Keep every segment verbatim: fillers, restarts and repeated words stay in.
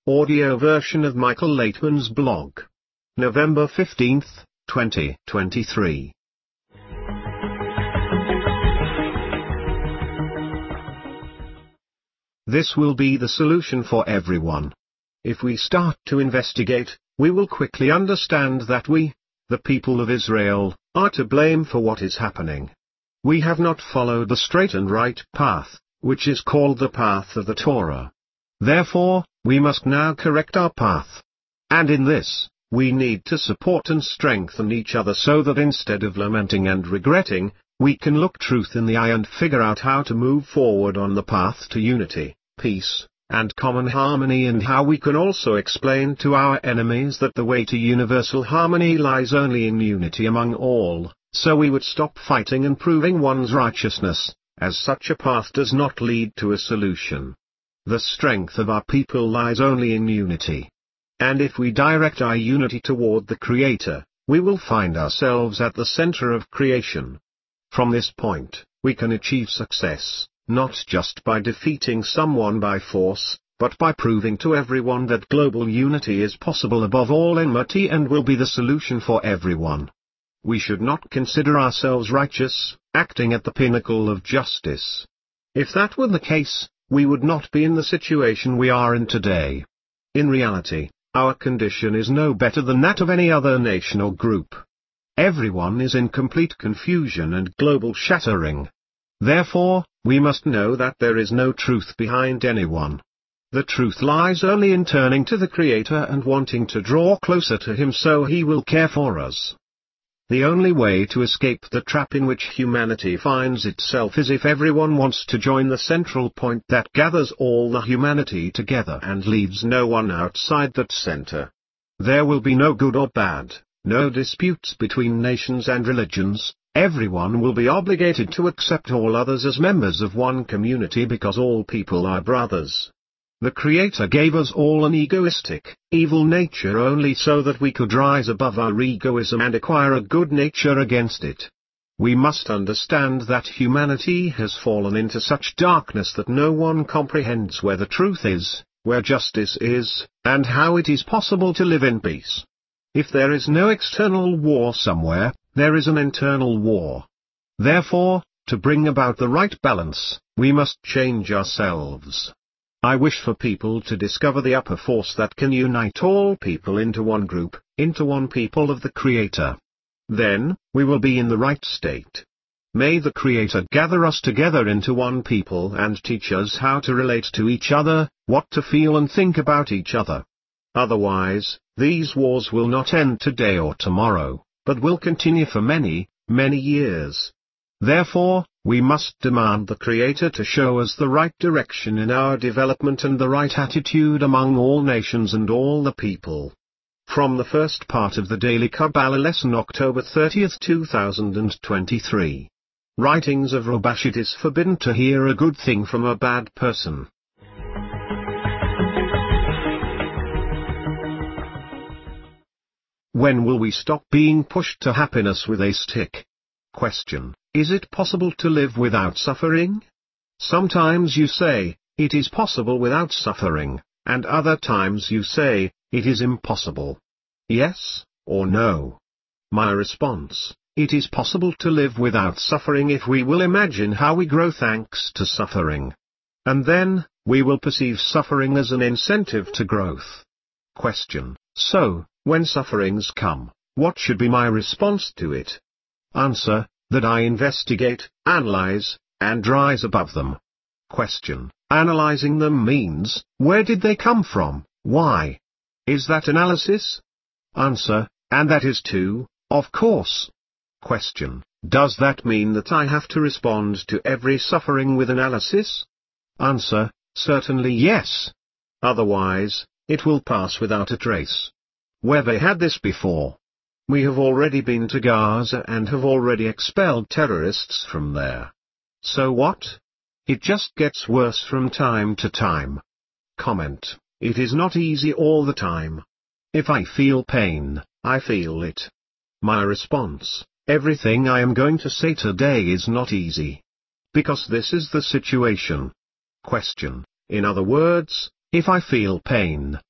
audio version of Michael Laitman's blog. November fifteenth, twenty twenty-three. This will be the solution for everyone. If we start to investigate, we will quickly understand that we, the people of Israel, are to blame for what is happening. We have not followed the straight and right path, which is called the path of the Torah. Therefore, we must now correct our path. And in this, we need to support and strengthen each other so that instead of lamenting and regretting, we can look truth in the eye and figure out how to move forward on the path to unity, peace, and common harmony, and how we can also explain to our enemies that the way to universal harmony lies only in unity among all, so we would stop fighting and proving one's righteousness, as such a path does not lead to a solution. The strength of our people lies only in unity. And if we direct our unity toward the Creator, we will find ourselves at the center of creation. From this point, we can achieve success, not just by defeating someone by force, but by proving to everyone that global unity is possible above all enmity and will be the solution for everyone. We should not consider ourselves righteous, acting at the pinnacle of justice. If that were the case, we would not be in the situation we are in today. In reality, our condition is no better than that of any other nation or group. Everyone is in complete confusion and global shattering. Therefore, we must know that there is no truth behind anyone. The truth lies only in turning to the Creator and wanting to draw closer to Him so He will care for us. The only way to escape the trap in which humanity finds itself is if everyone wants to join the central point that gathers all the humanity together and leaves no one outside that center. There will be no good or bad, no disputes between nations and religions. Everyone will be obligated to accept all others as members of one community because all people are brothers. The Creator gave us all an egoistic, evil nature only so that we could rise above our egoism and acquire a good nature against it. We must understand that humanity has fallen into such darkness that no one comprehends where the truth is, where justice is, and how it is possible to live in peace. If there is no external war somewhere, there is an internal war. Therefore, to bring about the right balance, we must change ourselves. I wish for people to discover the upper force that can unite all people into one group, into one people of the Creator. Then, we will be in the right state. May the Creator gather us together into one people and teach us how to relate to each other, what to feel and think about each other. Otherwise, these wars will not end today or tomorrow, but will continue for many, many years. Therefore, we must demand the Creator to show us the right direction in our development and the right attitude among all nations and all the people. From the first part of the Daily Kabbalah Lesson, October thirtieth two thousand twenty-three. Writings of Rabash. It is forbidden to hear a good thing from a bad person. When will we stop being pushed to happiness with a stick? Question. Is it possible to live without suffering? Sometimes you say, it is possible without suffering, and other times you say, it is impossible. Yes, or no? My response, it is possible to live without suffering if we will imagine how we grow thanks to suffering. And then, we will perceive suffering as an incentive to growth. Question. So, when sufferings come, what should be my response to it? Answer. That I investigate, analyze, and rise above them. Question. Analyzing them means, where did they come from, why? Is that analysis? Answer. And that is too, of course. Question. Does that mean that I have to respond to every suffering with analysis? Answer. Certainly yes. Otherwise, it will pass without a trace. Where they had this before. We have already been to Gaza and have already expelled terrorists from there. So what? It just gets worse from time to time. Comment. It is not easy all the time. If I feel pain, I feel it. My response, everything I am going to say today is not easy. Because this is the situation. Question. In other words, if I feel pain,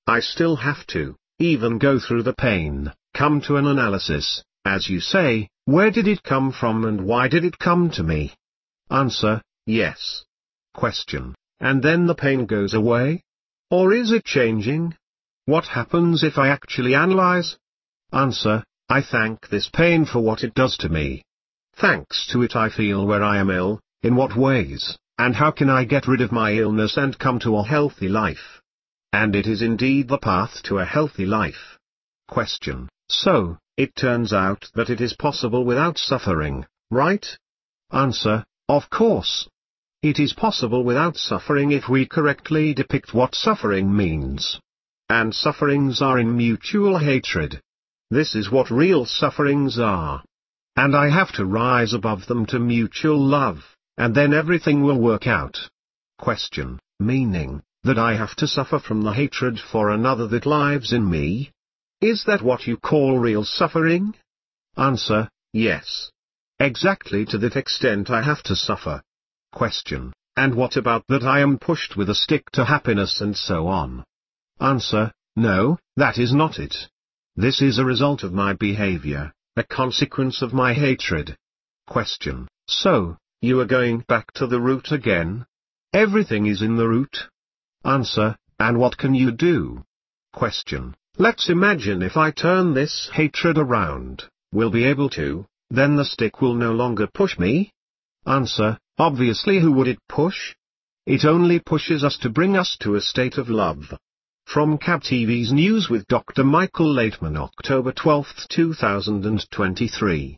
I still have to, even go through the pain, come to an analysis, as you say, where did it come from and why did it come to me? Answer, yes. Question, and then the pain goes away? Or is it changing? What happens if I actually analyze? Answer, I thank this pain for what it does to me. Thanks to it I feel where I am ill, in what ways, and how can I get rid of my illness and come to a healthy life? And it is indeed the path to a healthy life. Question, so, it turns out that it is possible without suffering, right? Answer, of course. It is possible without suffering if we correctly depict what suffering means. And sufferings are in mutual hatred. This is what real sufferings are. And I have to rise above them to mutual love, and then everything will work out. Question, meaning, that I have to suffer from the hatred for another that lives in me? Is that what you call real suffering? Answer, yes. Exactly to that extent I have to suffer. Question, and what about that I am pushed with a stick to happiness and so on? Answer, no, that is not it. This is a result of my behavior, a consequence of my hatred. Question, so, you are going back to the root again? Everything is in the root? Answer, and what can you do? Question, let's imagine if I turn this hatred around, will be able to, then the stick will no longer push me? Answer, obviously who would it push? It only pushes us to bring us to a state of love. From C A B T V's News with Doctor Michael Laitman, October twelfth two thousand twenty-three.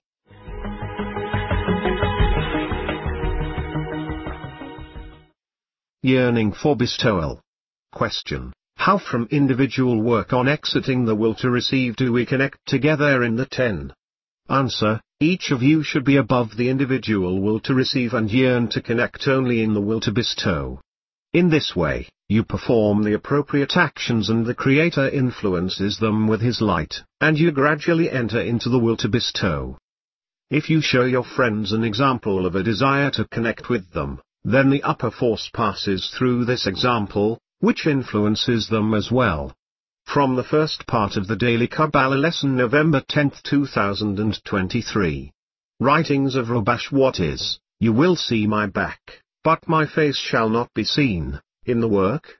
Yearning for bestowal. Question, how from individual work on exiting the will to receive do we connect together in the ten? Answer, each of you should be above the individual will to receive and yearn to connect only in the will to bestow. In this way, you perform the appropriate actions and the Creator influences them with His light, and you gradually enter into the will to bestow. If you show your friends an example of a desire to connect with them, then the upper force passes through this example, which influences them as well. From the first part of the Daily Kabbalah Lesson, November tenth two thousand twenty-three. Writings of Rabash. What is, you will see my back, but my face shall not be seen, in the work?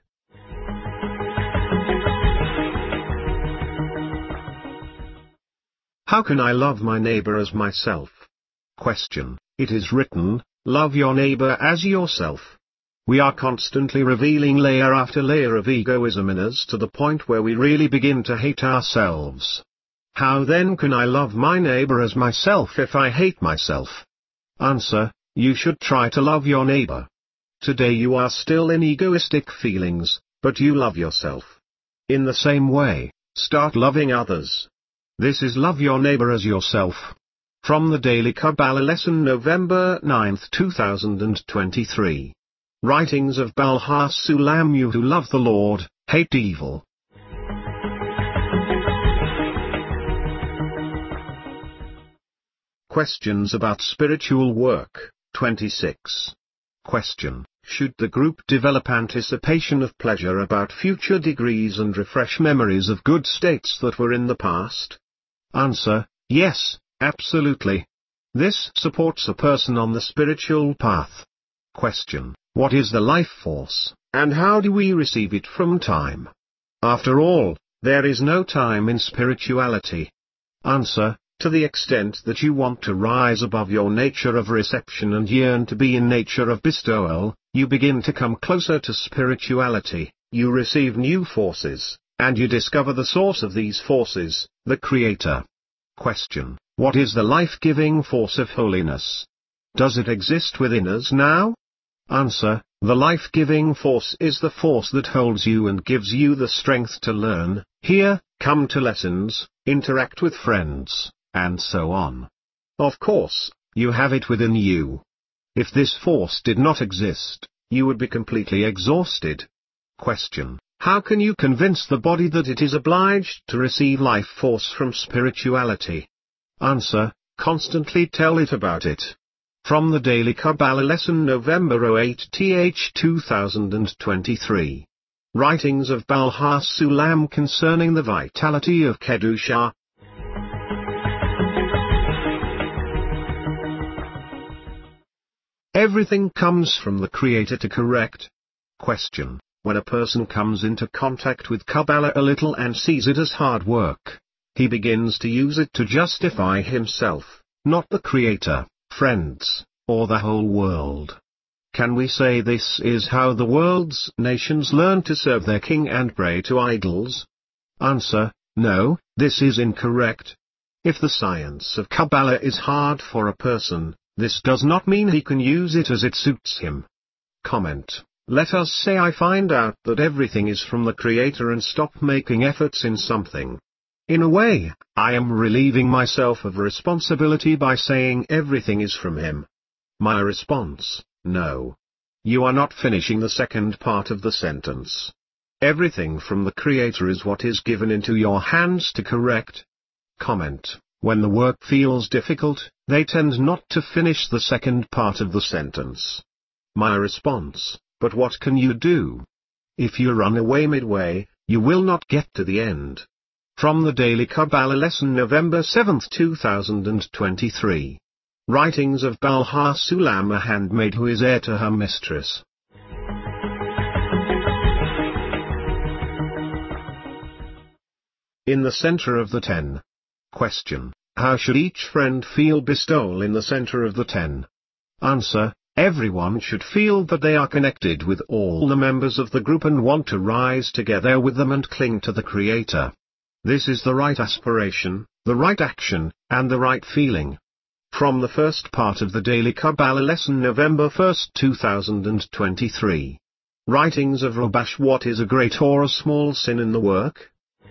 How can I love my neighbor as myself? Question, it is written, love your neighbor as yourself. We are constantly revealing layer after layer of egoism in us to the point where we really begin to hate ourselves. How then can I love my neighbor as myself if I hate myself? Answer, you should try to love your neighbor. Today you are still in egoistic feelings, but you love yourself. In the same way, start loving others. This is love your neighbor as yourself. From the Daily Kabbalah Lesson, November ninth two thousand twenty-three. Writings of Baal HaSulam. You who love the Lord, hate evil. Questions about spiritual work, twenty-six. Question, should the group develop anticipation of pleasure about future degrees and refresh memories of good states that were in the past? Answer, yes, absolutely. This supports a person on the spiritual path. Question, what is the life force, and how do we receive it from time? After all, there is no time in spirituality. Answer, to the extent that you want to rise above your nature of reception and yearn to be in nature of bestowal, you begin to come closer to spirituality, you receive new forces, and you discover the source of these forces, the Creator. Question, what is the life-giving force of holiness? Does it exist within us now? Answer, the life-giving force is the force that holds you and gives you the strength to learn, hear, come to lessons, interact with friends, and so on. Of course, you have it within you. If this force did not exist, you would be completely exhausted. Question, how can you convince the body that it is obliged to receive life force from spirituality? Answer, constantly tell it about it. From the Daily Kabbalah Lesson, November eighth two thousand twenty-three. Writings of Baal HaSulam concerning the vitality of Kedusha. Everything comes from the Creator to correct. Question: when a person comes into contact with Kabbalah a little and sees it as hard work, he begins to use it to justify himself, not the Creator, friends, or the whole world. Can we say this is how the world's nations learn to serve their king and pray to idols? Answer: no, this is incorrect. If the science of Kabbalah is hard for a person, this does not mean he can use it as it suits him. Comment: let us say I find out that everything is from the Creator and stop making efforts in something. In a way, I am relieving myself of responsibility by saying everything is from Him. My response: no. You are not finishing the second part of the sentence. Everything from the Creator is what is given into your hands to correct. Comment: when the work feels difficult, they tend not to finish the second part of the sentence. My response: but what can you do? If you run away midway, you will not get to the end. From the Daily Kabbalah Lesson, November seventh two thousand twenty-three. Writings of Baal HaSulam, a handmaid who is heir to her mistress. In the center of the ten. Question: how should each friend feel bestowal in the center of the ten? Answer: everyone should feel that they are connected with all the members of the group and want to rise together with them and cling to the Creator. This is the right aspiration, the right action, and the right feeling. From the first part of the Daily Kabbalah Lesson, November first two thousand twenty-three. Writings of Rabash: what is a great or a small sin in the work?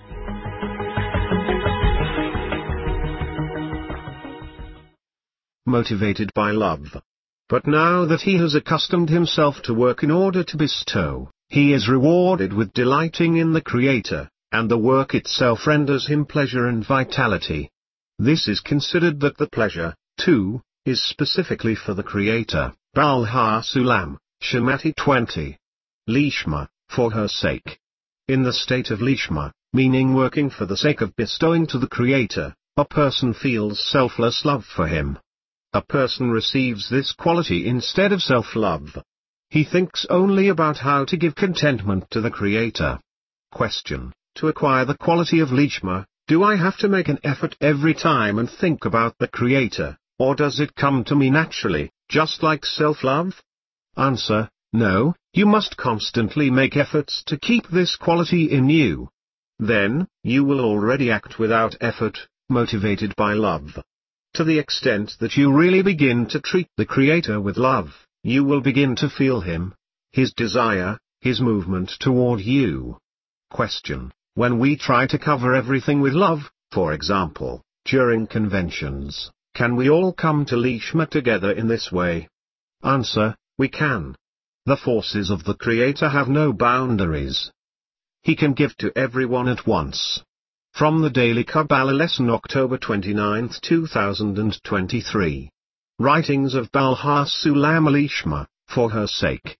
Motivated by love. But now that he has accustomed himself to work in order to bestow, he is rewarded with delighting in the Creator, and the work itself renders him pleasure and vitality. This is considered that the pleasure, too, is specifically for the Creator. Baal HaSulam, Shemati twenty. Lishma, for her sake. In the state of Lishma, meaning working for the sake of bestowing to the Creator, a person feels selfless love for Him. A person receives this quality instead of self-love. He thinks only about how to give contentment to the Creator. Question: to acquire the quality of Lishma, do I have to make an effort every time and think about the Creator, or does it come to me naturally, just like self-love? Answer: no, you must constantly make efforts to keep this quality in you. Then, you will already act without effort, motivated by love. To the extent that you really begin to treat the Creator with love, you will begin to feel Him, His desire, His movement toward you. Question: when we try to cover everything with love, for example, during conventions, can we all come to Lishma together in this way? Answer: we can. The forces of the Creator have no boundaries. He can give to everyone at once. From the Daily Kabbalah Lesson, October twenty-ninth two thousand twenty-three. Writings of Baal HaSulam, Lishma, for her sake.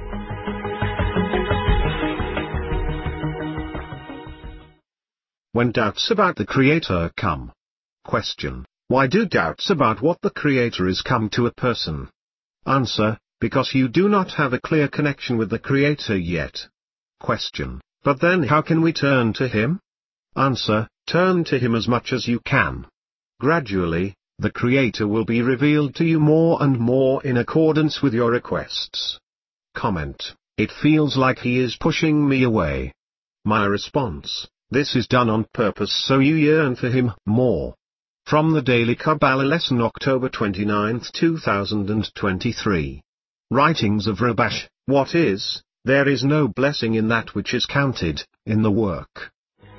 When doubts about the Creator come. Question: why do doubts about what the Creator is come to a person? Answer: because you do not have a clear connection with the Creator yet. Question: but then how can we turn to Him? Answer: turn to Him as much as you can. Gradually, the Creator will be revealed to you more and more in accordance with your requests. Comment: it feels like He is pushing me away. My response: this is done on purpose so you yearn for Him more. From the Daily Kabbalah Lesson, October twenty-ninth two thousand twenty-three. Writings of Rabash: what is, there is no blessing in that which is counted, in the work.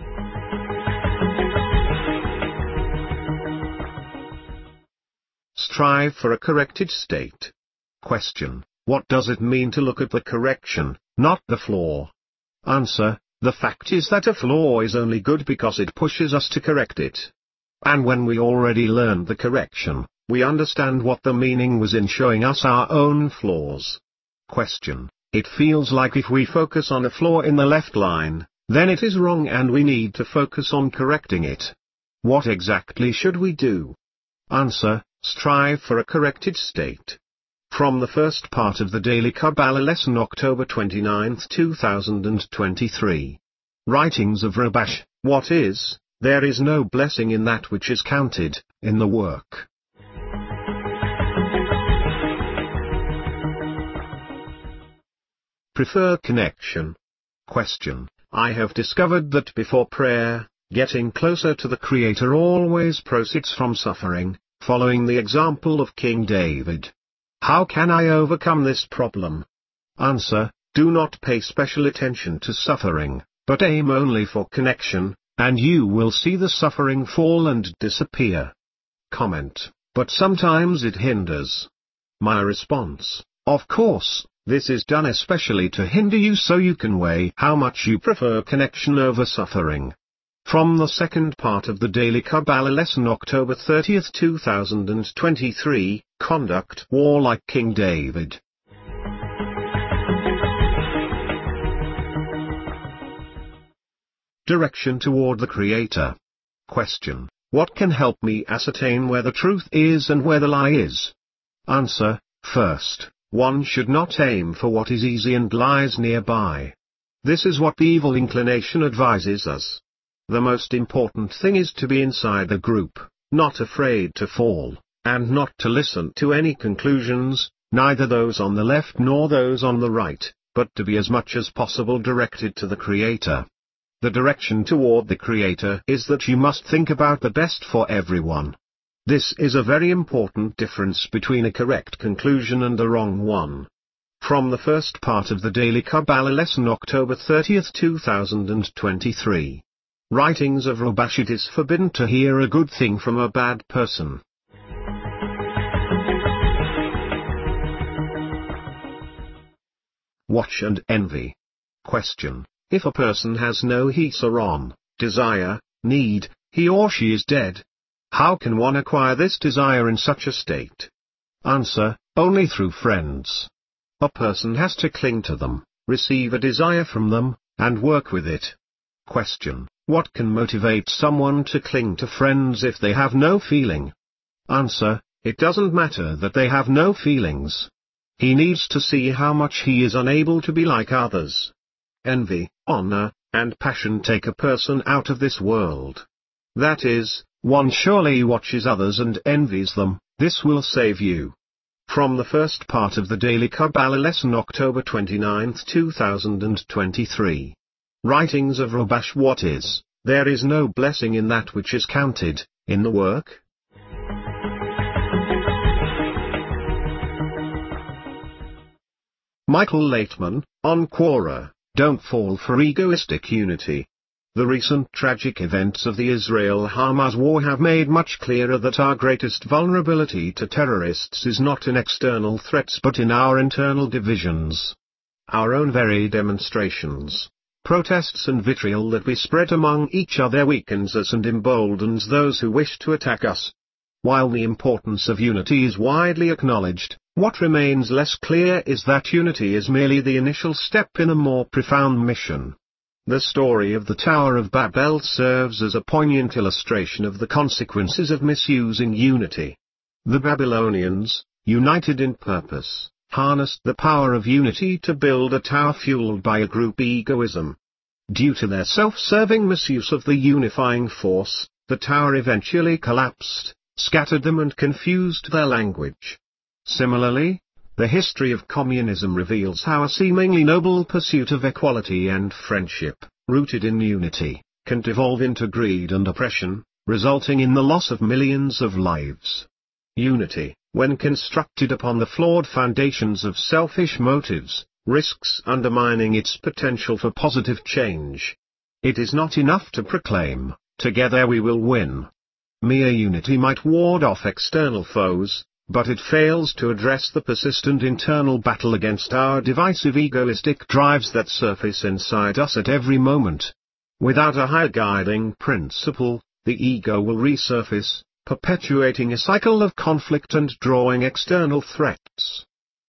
Strive for a corrected state. Question: what does it mean to look at the correction, not the flaw? Answer: the fact is that a flaw is only good because it pushes us to correct it. And when we already learned the correction, we understand what the meaning was in showing us our own flaws. Question: It feels like if we focus on a flaw in the left line, then it is wrong and we need to focus on correcting it. What exactly should we do? Answer: strive for a corrected state. From the first part of the Daily Kabbalah Lesson, October twenty-ninth, two thousand twenty-three. Writings of Rabash. What is, there is no blessing in that which is counted, in the work. Prefer connection. Question: I have discovered that before prayer, getting closer to the Creator always proceeds from suffering, following the example of King David. How can I overcome this problem? Answer: do not pay special attention to suffering, but aim only for connection, and you will see the suffering fall and disappear. Comment: but sometimes it hinders. My response: of course, this is done especially to hinder you so you can weigh how much you prefer connection over suffering. From the second part of the Daily Kabbalah Lesson, October thirtieth, two thousand twenty-three, Conduct War Like King David. Direction toward the Creator. Question: what can help me ascertain where the truth is and where the lie is? Answer: first, one should not aim for what is easy and lies nearby. This is what the evil inclination advises us. The most important thing is to be inside the group, not afraid to fall, and not to listen to any conclusions, neither those on the left nor those on the right, but to be as much as possible directed to the Creator. The direction toward the Creator is that you must think about the best for everyone. This is a very important difference between a correct conclusion and a wrong one. From the first part of the Daily Kabbalah Lesson, October thirtieth, two thousand twenty-three. Writings of Rabash. It is forbidden to hear a good thing from a bad person. Watch and envy. Question: if a person has no hisaron, desire, need, he or she is dead. How can one acquire this desire in such a state? Answer: only through friends. A person has to cling to them, receive a desire from them, and work with it. Question: what can motivate someone to cling to friends if they have no feeling? Answer: it doesn't matter that they have no feelings. He needs to see how much he is unable to be like others. Envy, honor, and passion take a person out of this world. That is, one surely watches others and envies them. This will save you. From the first part of the Daily Kabbalah Lesson, October twenty-ninth, two thousand twenty-three. Writings of Rabash. What is, there is no blessing in that which is counted, in the work? Michael Laitman, on Quora. Don't fall for egoistic unity. The recent tragic events of the Israel-Hamas war have made much clearer that our greatest vulnerability to terrorists is not in external threats but in our internal divisions. Our own very demonstrations, protests and vitriol that we spread among each other weakens us and emboldens those who wish to attack us. While the importance of unity is widely acknowledged, what remains less clear is that unity is merely the initial step in a more profound mission. The story of the Tower of Babel serves as a poignant illustration of the consequences of misusing unity. The Babylonians, united in purpose, harnessed the power of unity to build a tower fueled by a group egoism. Due to their self-serving misuse of the unifying force, the tower eventually collapsed, scattered them and confused their language. Similarly, the history of communism reveals how a seemingly noble pursuit of equality and friendship, rooted in unity, can devolve into greed and oppression, resulting in the loss of millions of lives. Unity, when constructed upon the flawed foundations of selfish motives, risks undermining its potential for positive change. It is not enough to proclaim, "Together we will win." Mere unity might ward off external foes, but it fails to address the persistent internal battle against our divisive egoistic drives that surface inside us at every moment. Without a higher guiding principle, the ego will resurface, perpetuating a cycle of conflict and drawing external threats.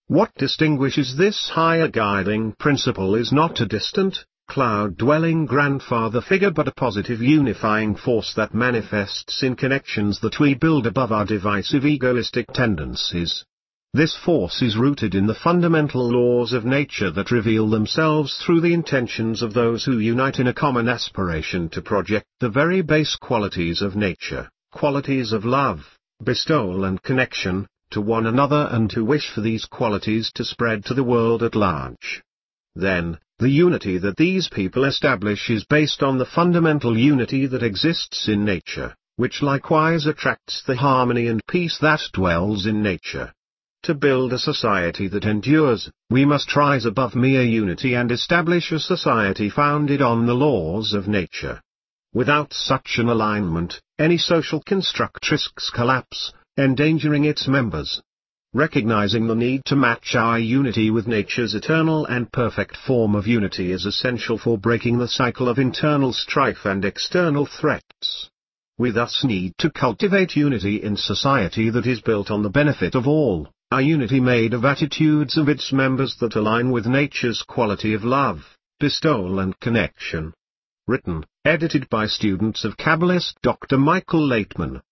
What distinguishes this higher guiding principle is not a distant, cloud-dwelling grandfather figure but a positive unifying force that manifests in connections that we build above our divisive egoistic tendencies. This force is rooted in the fundamental laws of nature that reveal themselves through the intentions of those who unite in a common aspiration to project the very base qualities of nature, qualities of love, bestowal and connection, to one another and to wish for these qualities to spread to the world at large. Then, the unity that these people establish is based on the fundamental unity that exists in nature, which likewise attracts the harmony and peace that dwells in nature. To build a society that endures, we must rise above mere unity and establish a society founded on the laws of nature. Without such an alignment, any social construct risks collapse, endangering its members. Recognizing the need to match our unity with nature's eternal and perfect form of unity is essential for breaking the cycle of internal strife and external threats. We thus need to cultivate unity in society that is built on the benefit of all, a unity made of attitudes of its members that align with nature's quality of love, bestowal and connection. Written, edited by students of Kabbalist Doctor Michael Laitman.